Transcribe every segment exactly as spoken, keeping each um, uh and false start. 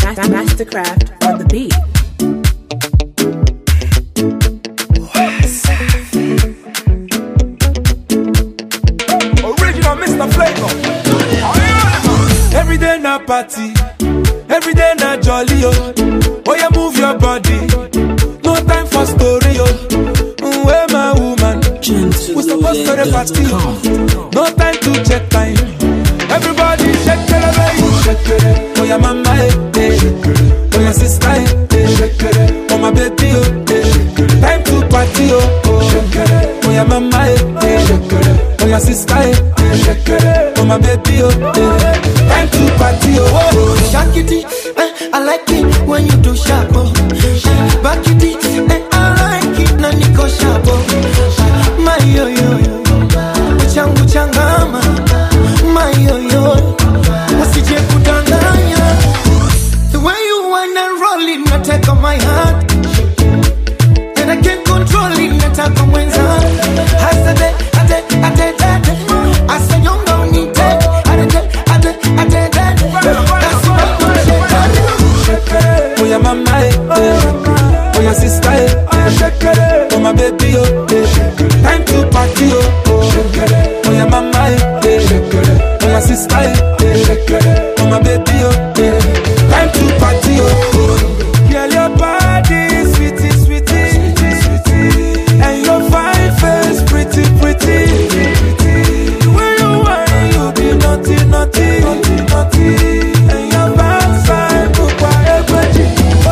Mastercraft on the beat. Original Mister Flavor. Every day na party, every day na jolly oh. Oh yeah, move your body, no time for story oh. Mm, where my woman? We supposed to the party, no time to check time. Everybody shake it, baby, shake it. Oh yeah, mama, eh, eh. Oh yeah, sister, eh, eh. Oh my baby, oh, eh. Time to party, oh, oh. Oh yeah, mama, eh, eh. Oh yeah, sister, eh, eh. Oh my baby, oh, eh. Time to party, oh, oh. Shake it, eh, I like it when you do sharp, oh. Back it, eh, I like it, na niko sharp, oh. My yo yo yo, changu changama. My yo yo, wasije kudanganya. The way you wanna roll it, na take on my heart. And I can't control it, na take on mwenza. Hasade, ade, ade, ade. Asa nyonga unite, ade, ade, ade, ade. That's what I'm saying. Oh yeah, mama, eh, eh. Oh yeah, sister, eh, eh. Oh my baby, oh, eh. Time to party, oh, oh. Oh yeah, mama, eh, eh. Oh my sister, eh, eh. Oh my baby, oh, eh. Time to party, oh, oh. Girl, your body, sweetie, sweetie, sweetie. And your fine face, pretty, pretty. The way you whine, you be naughty, naughty, naughty. And your backside, bukwa, egweji.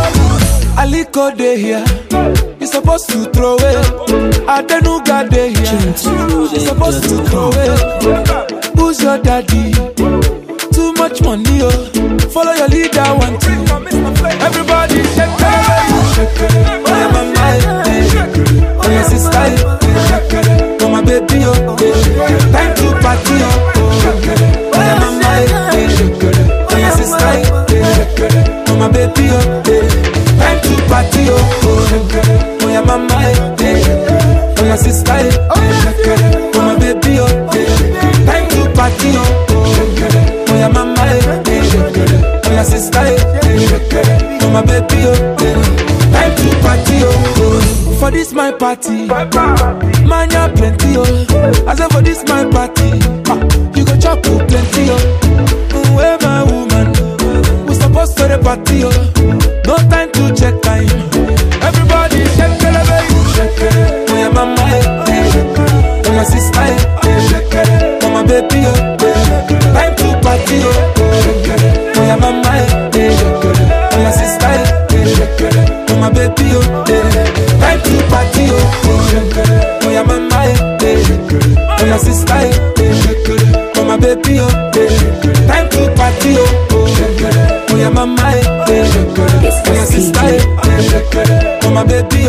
Aliko de here, you supposed to throw it. Adenuga de here, you supposed to throw it. Who's your daddy? Too much money, oh. Follow your leader, one two. Everybody shake it, shake it. Oh yeah, mama, eh. Oh yeah, sister, eh. Oh my baby, oh. Time to party, oh. Oh yeah, mama, eh. Oh yeah, sister, eh. Oh my baby, oh. Time to party, oh. Oh yeah, mama, eh. Oh yeah, sister, eh. Oh my baby, oh. Time to party, oh. Oh yeah, mama, eh. Oh yeah, sister, eh. Oh my baby, oh. Time to party, oh. For this my party, man ya plenty, oh. I say for this my party, you go chop plenty, oh. Where my woman, we supposed to the party, oh. No time to check time. Everybody shake it, baby, shake it. Oh yeah, mama, eh. Oh yeah, sister, eh. Oh my baby, oh. Time to party, oh. Oh yeah, mama, eh. Oh yeah, sister, eh. Oh my baby, oh. Time to party, oh. Oh yeah, mama, eh. Oh yeah, sister, eh. Oh my baby, oh. Time to party, oh. Oh yeah, mama, eh. Oh yeah, sister, eh. Oh my baby,